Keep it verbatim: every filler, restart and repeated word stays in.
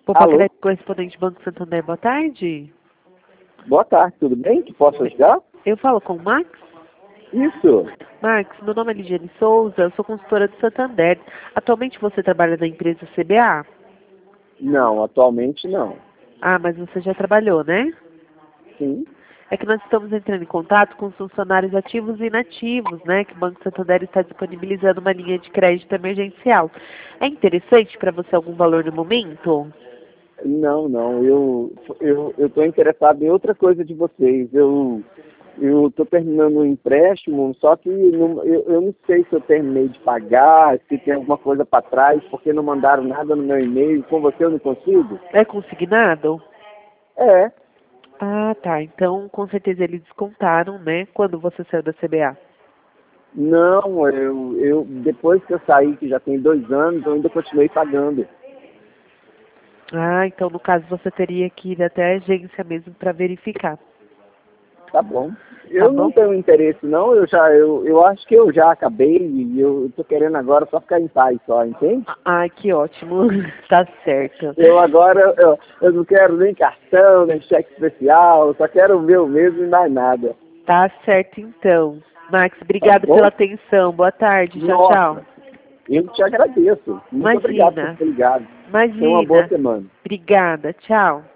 Poupa Alô? Crédito Correspondente Banco Santander, boa tarde. Boa tarde, tudo bem? Que posso ajudar? Eu falo com o Max. Isso. Max, meu nome é Ligiane Souza, eu sou consultora do Santander. Atualmente você trabalha na empresa C B A? Não, atualmente não. Ah, mas você já trabalhou, né? Sim. É que nós estamos entrando em contato com os funcionários ativos e inativos, né? Que o Banco Santander está disponibilizando uma linha de crédito emergencial. É interessante para você algum valor no momento? Não, não. Eu eu eu estou interessado em outra coisa de vocês. Eu eu estou terminando um empréstimo, só que não, eu, eu não sei se eu terminei de pagar, se tem alguma coisa para trás, porque não mandaram nada no meu e-mail. Com você eu não consigo? É consignado? É. Ah, tá. Então, com certeza eles descontaram, né? Quando você saiu da C B A. Não, eu, eu depois que eu saí, que já tem dois anos, eu ainda continuei pagando. Ah, então no caso você teria que ir até a agência mesmo para verificar. Tá bom. Tá Eu não bom? tenho interesse não, eu já, eu, eu acho que eu já acabei e eu tô querendo agora só ficar em paz só, entende? Ah, que ótimo. Tá certo. Eu agora, eu, eu não quero nem cartão, nem cheque especial, só quero o meu mesmo e mais nada. Tá certo então. Max, Tá obrigado bom? pela atenção. Boa tarde. Tchau, tchau. Nossa, eu te agradeço. Muito obrigado por Imagina. ter ligado. Tenha uma boa Imagina. semana. Obrigada. Tchau.